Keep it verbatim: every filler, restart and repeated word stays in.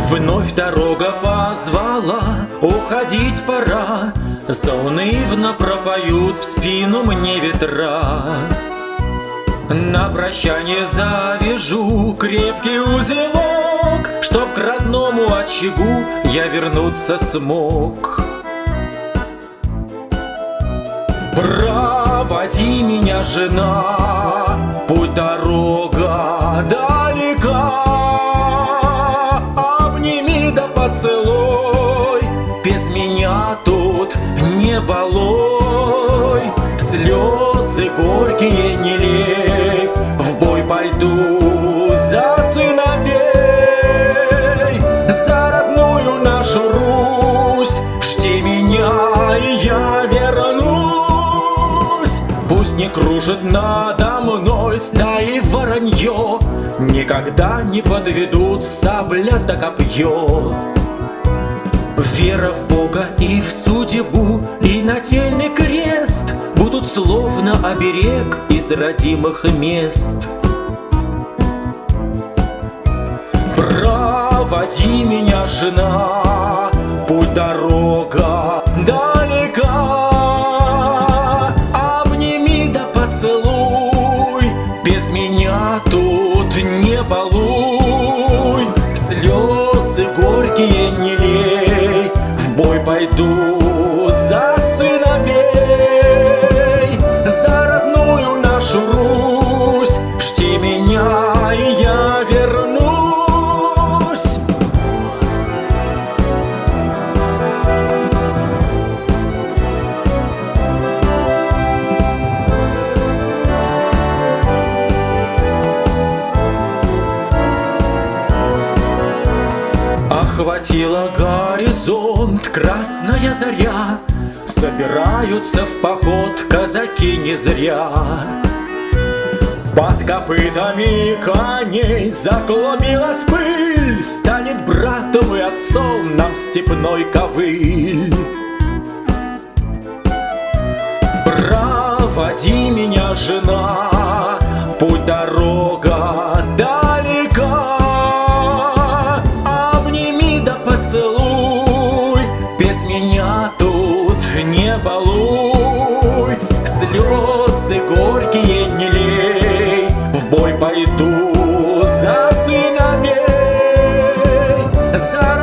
Вновь дорога позвала, уходить пора, заунывно пропоют в спину мне ветра. На прощание завяжу крепкий узелок, чтоб к родному очагу я вернуться смог. Проводи меня, жена, путь дорога далека. Обними да поцелуй, без меня тут не балуй. Слезы горькие не лей, в бой пойду за сыновей, за родную нашу Русь. Жди меня, и я вернусь. Пусть не кружит надо мной стаи воронье, никогда не подведут сабля да копье. Вера в Бога и в судьбу, и нательный крест будут словно оберег из родимых мест. Проводи меня, жена, путь дорога далека. Обними да поцелуй, без меня тут не балуй. Слезы горькие не лей, в бой пойду за сыновей, за родную нашу Русь. Жди меня, и я вернусь. Охватила горизонт красная заря, собираются в поход казаки не зря. Под копытами коней заклубилась пыль, станет братом и отцом нам степной ковыль. Проводи меня, жена, путь дорога далека. Обними да поцелуй, без меня тут не балуй. Слезы горькие не лей, в бой пойду за сыновей, за